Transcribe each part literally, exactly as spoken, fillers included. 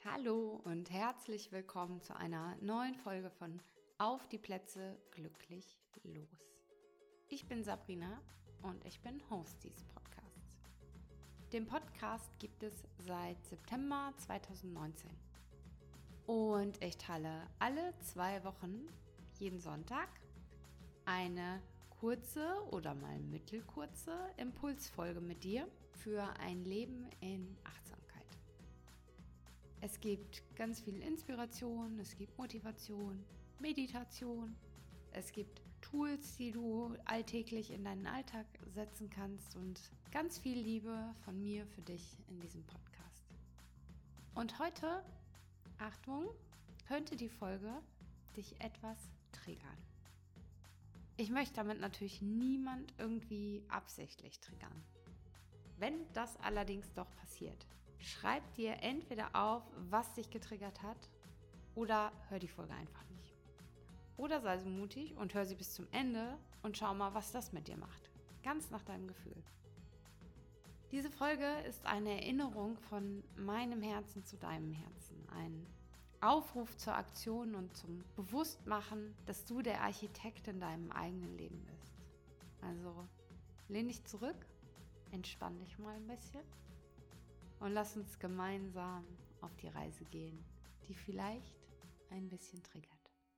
Hallo und herzlich willkommen zu einer neuen Folge von Auf die Plätze, glücklich los. Ich bin Sabrina und ich bin Host dieses Podcasts. Den Podcast gibt es seit September zweitausendneunzehn und ich teile alle zwei Wochen, jeden Sonntag, eine kurze oder mal mittelkurze Impulsfolge mit dir für ein Leben in Achtsamkeit. Es gibt ganz viel Inspiration, es gibt Motivation, Meditation, es gibt Tools, die du alltäglich in deinen Alltag setzen kannst und ganz viel Liebe von mir für dich in diesem Podcast. Und heute, Achtung, könnte die Folge dich etwas triggern. Ich möchte damit natürlich niemand irgendwie absichtlich triggern. Wenn das allerdings doch passiert, schreib dir entweder auf, was dich getriggert hat, oder hör die Folge einfach nicht. Oder sei so mutig und hör sie bis zum Ende und schau mal, was das mit dir macht. Ganz nach deinem Gefühl. Diese Folge ist eine Erinnerung von meinem Herzen zu deinem Herzen. Ein Aufruf zur Aktion und zum Bewusstmachen, dass du der Architekt in deinem eigenen Leben bist. Also lehn dich zurück, entspann dich mal ein bisschen. Und lass uns gemeinsam auf die Reise gehen, die vielleicht ein bisschen triggert.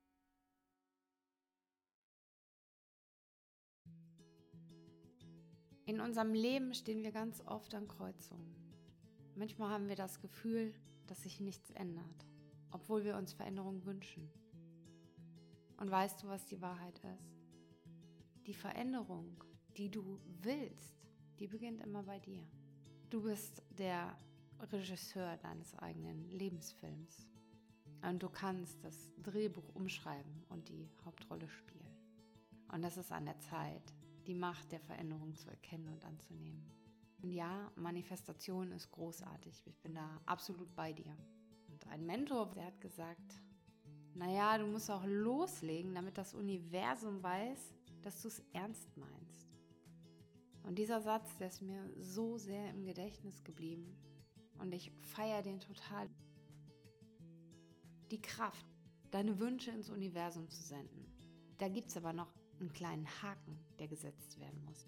In unserem Leben stehen wir ganz oft an Kreuzungen. Manchmal haben wir das Gefühl, dass sich nichts ändert, obwohl wir uns Veränderung wünschen. Und weißt du, was die Wahrheit ist? Die Veränderung, die du willst, die beginnt immer bei dir. Du bist der Regisseur deines eigenen Lebensfilms und du kannst das Drehbuch umschreiben und die Hauptrolle spielen. Und das ist an der Zeit, die Macht der Veränderung zu erkennen und anzunehmen. Und ja, Manifestation ist großartig, ich bin da absolut bei dir. Und ein Mentor, der hat gesagt, naja, du musst auch loslegen, damit das Universum weiß, dass du es ernst meinst. Und dieser Satz, der ist mir so sehr im Gedächtnis geblieben und ich feiere den total. Die Kraft, deine Wünsche ins Universum zu senden. Da gibt es aber noch einen kleinen Haken, der gesetzt werden muss.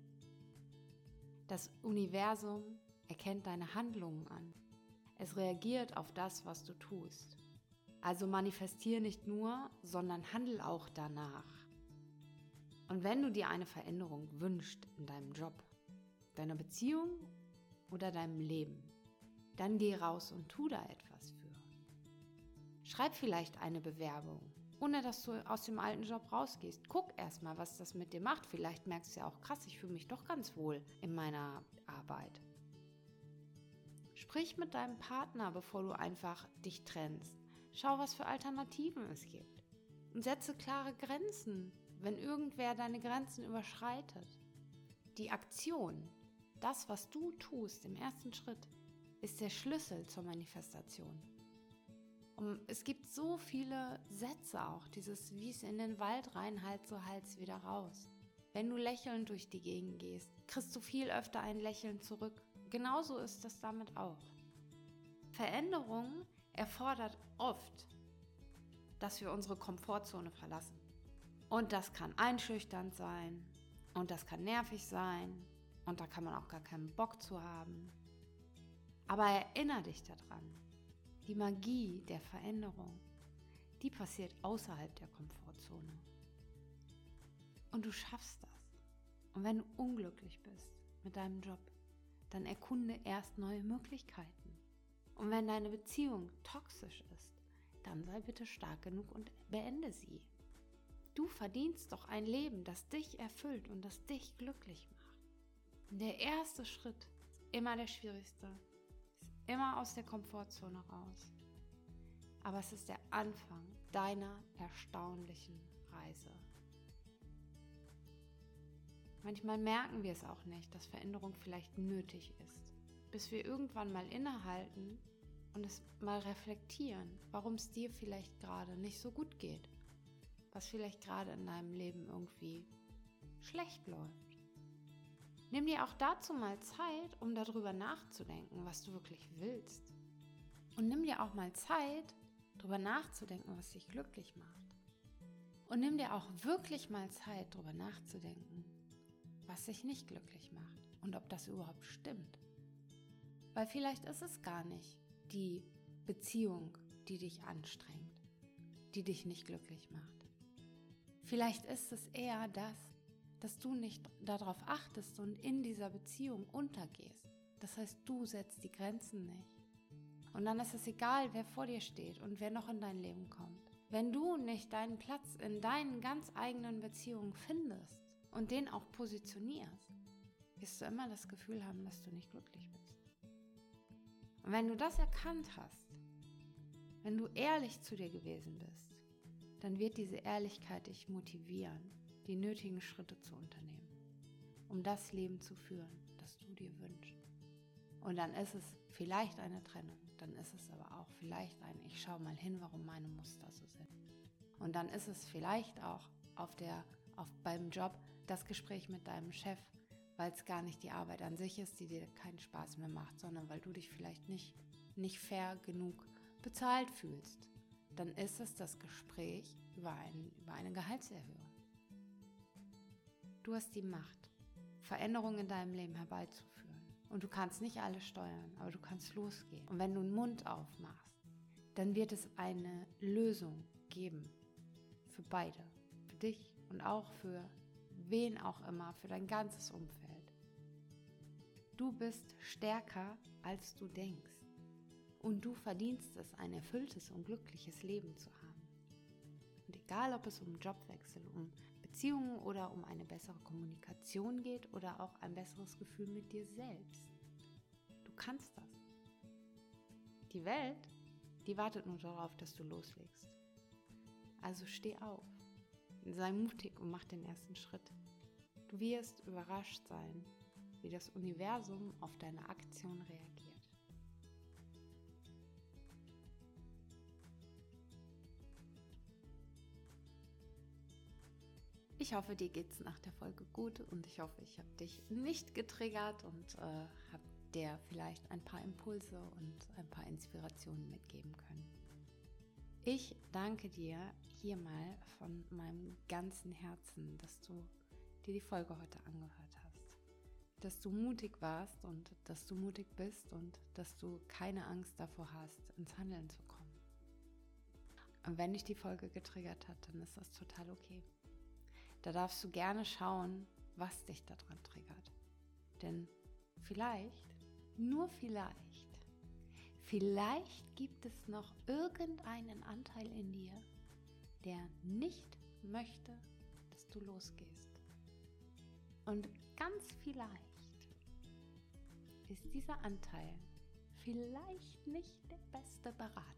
Das Universum erkennt deine Handlungen an. Es reagiert auf das, was du tust. Also manifestiere nicht nur, sondern handel auch danach. Und wenn du dir eine Veränderung wünschst in deinem Job, deiner Beziehung oder deinem Leben, dann geh raus und tu da etwas für. Schreib vielleicht eine Bewerbung, ohne dass du aus dem alten Job rausgehst. Guck erstmal, was das mit dir macht. Vielleicht merkst du ja auch, krass, ich fühle mich doch ganz wohl in meiner Arbeit. Sprich mit deinem Partner, bevor du einfach dich trennst. Schau, was für Alternativen es gibt. Und setze klare Grenzen, wenn irgendwer deine Grenzen überschreitet. Die Aktion, das, was du tust im ersten Schritt, ist der Schlüssel zur Manifestation. Und es gibt so viele Sätze auch, dieses wie es in den Wald reinhallt, so halt's wieder raus. Wenn du lächelnd durch die Gegend gehst, kriegst du viel öfter ein Lächeln zurück. Genauso ist das damit auch. Veränderung erfordert oft, dass wir unsere Komfortzone verlassen. Und das kann einschüchternd sein und das kann nervig sein und da kann man auch gar keinen Bock zu haben. Aber erinnere dich daran, die Magie der Veränderung, die passiert außerhalb der Komfortzone. Und du schaffst das. Und wenn du unglücklich bist mit deinem Job, dann erkunde erst neue Möglichkeiten. Und wenn deine Beziehung toxisch ist, dann sei bitte stark genug und beende sie. Du verdienst doch ein Leben, das dich erfüllt und das dich glücklich macht. Und der erste Schritt ist immer der schwierigste, ist immer aus der Komfortzone raus. Aber es ist der Anfang deiner erstaunlichen Reise. Manchmal merken wir es auch nicht, dass Veränderung vielleicht nötig ist, bis wir irgendwann mal innehalten und es mal reflektieren, warum es dir vielleicht gerade nicht so gut geht. Was vielleicht gerade in deinem Leben irgendwie schlecht läuft. Nimm dir auch dazu mal Zeit, um darüber nachzudenken, was du wirklich willst. Und nimm dir auch mal Zeit, darüber nachzudenken, was dich glücklich macht. Und nimm dir auch wirklich mal Zeit, darüber nachzudenken, was dich nicht glücklich macht und ob das überhaupt stimmt. Weil vielleicht ist es gar nicht die Beziehung, die dich anstrengt, die dich nicht glücklich macht. Vielleicht ist es eher das, dass du nicht darauf achtest und in dieser Beziehung untergehst. Das heißt, du setzt die Grenzen nicht. Und dann ist es egal, wer vor dir steht und wer noch in dein Leben kommt. Wenn du nicht deinen Platz in deinen ganz eigenen Beziehungen findest und den auch positionierst, wirst du immer das Gefühl haben, dass du nicht glücklich bist. Und wenn du das erkannt hast, wenn du ehrlich zu dir gewesen bist, dann wird diese Ehrlichkeit dich motivieren, die nötigen Schritte zu unternehmen, um das Leben zu führen, das du dir wünschst. Und dann ist es vielleicht eine Trennung, dann ist es aber auch vielleicht ein, ich schaue mal hin, warum meine Muster so sind. Und dann ist es vielleicht auch auf der, auf, beim Job das Gespräch mit deinem Chef, weil es gar nicht die Arbeit an sich ist, die dir keinen Spaß mehr macht, sondern weil du dich vielleicht nicht, nicht fair genug bezahlt fühlst. Dann ist es das Gespräch über, ein, über eine Gehaltserhöhung. Du hast die Macht, Veränderungen in deinem Leben herbeizuführen. Und du kannst nicht alles steuern, aber du kannst losgehen. Und wenn du den Mund aufmachst, dann wird es eine Lösung geben für beide. Für dich und auch für wen auch immer, für dein ganzes Umfeld. Du bist stärker, als du denkst. Und du verdienst es, ein erfülltes und glückliches Leben zu haben. Und egal, ob es um Jobwechsel, um Beziehungen oder um eine bessere Kommunikation geht oder auch ein besseres Gefühl mit dir selbst. Du kannst das. Die Welt, die wartet nur darauf, dass du loslegst. Also steh auf, sei mutig und mach den ersten Schritt. Du wirst überrascht sein, wie das Universum auf deine Aktion reagiert. Ich hoffe, dir geht's nach der Folge gut und ich hoffe, ich habe dich nicht getriggert und äh, habe dir vielleicht ein paar Impulse und ein paar Inspirationen mitgeben können. Ich danke dir hier mal von meinem ganzen Herzen, dass du dir die Folge heute angehört hast, dass du mutig warst und dass du mutig bist und dass du keine Angst davor hast, ins Handeln zu kommen. Und wenn dich die Folge getriggert hat, dann ist das total okay. Da darfst du gerne schauen, was dich daran triggert. Denn vielleicht, nur vielleicht, vielleicht gibt es noch irgendeinen Anteil in dir, der nicht möchte, dass du losgehst. Und ganz vielleicht ist dieser Anteil vielleicht nicht der beste Berater.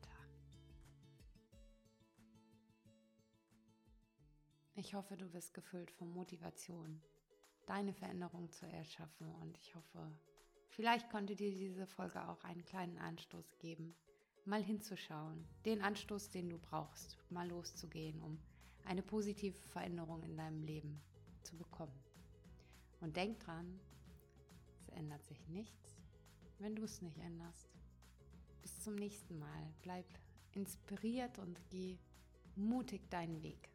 Ich hoffe, du bist gefüllt von Motivation, deine Veränderung zu erschaffen und ich hoffe, vielleicht konnte dir diese Folge auch einen kleinen Anstoß geben, mal hinzuschauen, den Anstoß, den du brauchst, mal loszugehen, um eine positive Veränderung in deinem Leben zu bekommen. Und denk dran, es ändert sich nichts, wenn du es nicht änderst. Bis zum nächsten Mal, bleib inspiriert und geh mutig deinen Weg.